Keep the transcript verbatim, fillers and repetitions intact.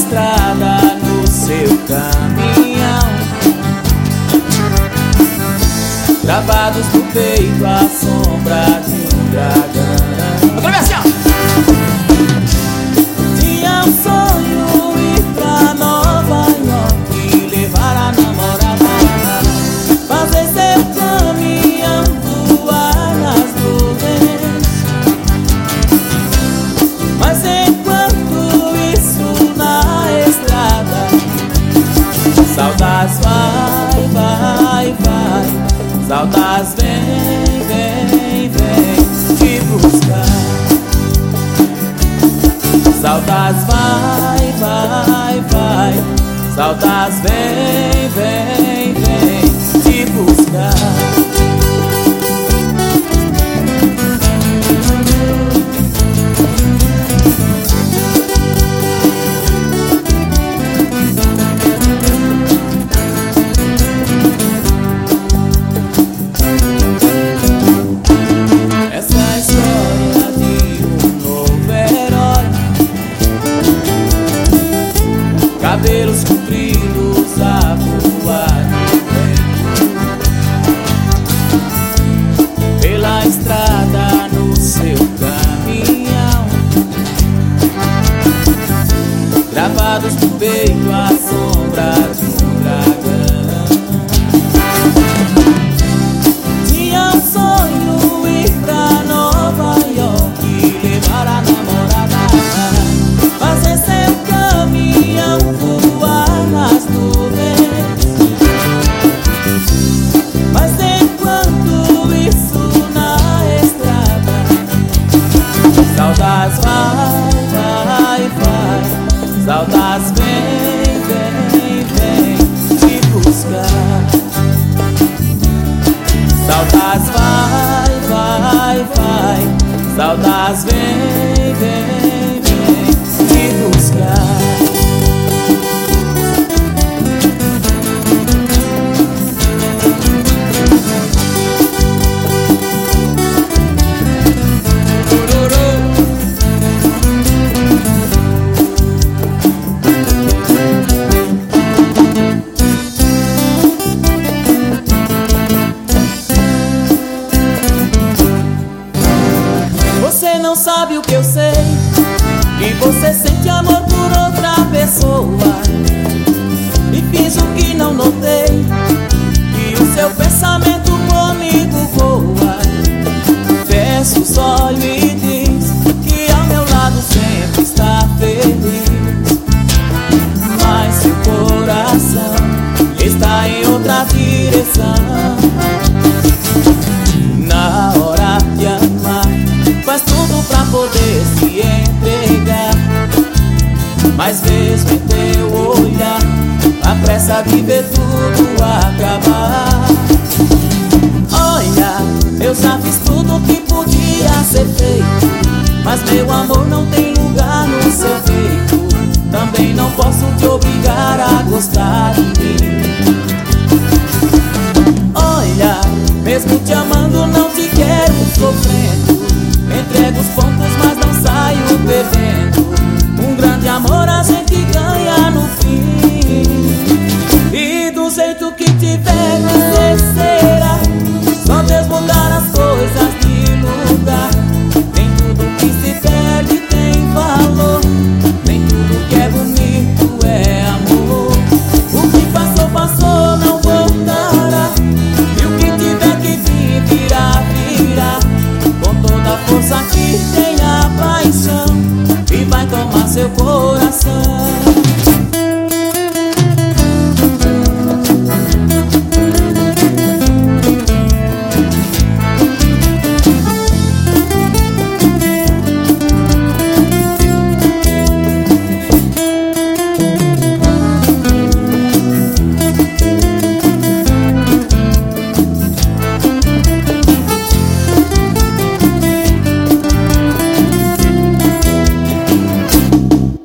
estrada no seu caminhão, gravados no peito a sombra de um dragão. Outra vez assim, ó. Tinha um sonho ir pra Nova York, levar a namorada, fazer seu caminhão voar nas nuvens. Mas enquanto isso na estrada, saudades vai, vai, vai, saudades vem, vem, vem te buscar. Saudades vai, vai, vai, saudades vem, vem, vem te buscar. Cabelos compridos a voar no vento, pela estrada no seu caminhão, gravados no peito a sombra de um dragão. Tinha um sonho ir pra Nova York, levar a namorada, fazer seu caminhão voar nas nuvens. Mas enquanto isso na estrada, saudades vai, vai, vai, saudades vem, vem, vem te buscar. Saudades vai, vai, vai, saudades vem, vem, vem te buscar. Você não sabe o que eu sei, que você sente amor por outra pessoa, e finjo que não notei que o seu pensamento comigo voa. Fecha os olhos e diz que ao meu lado sempre está feliz, mas seu coração está em outra direção. Na hora de amar, faz tudo pra poder se entregar, mas mesmo em teu olhar, apressa de ver tudo acabar. Olha, eu já fiz tudo que podia ser feito, mas meu amor não tem lugar no seu peito. Também não posso te obrigar a gostar de mim. Olha, mesmo te amando não te quero sofrendo, entrego os pontos mas não saio perdendo. Um grande amor a gente ganha no fim, e do jeito que tiver que ser será. Só Deus mudar as coisas de lugar. Nem tudo que se perde tem valor, nem tudo que é bonito é amor. O que passou, passou, não voltará, e o que tiver que vir, virá, virá. Com toda a força que tem a paixão, e vai tomar seu coração.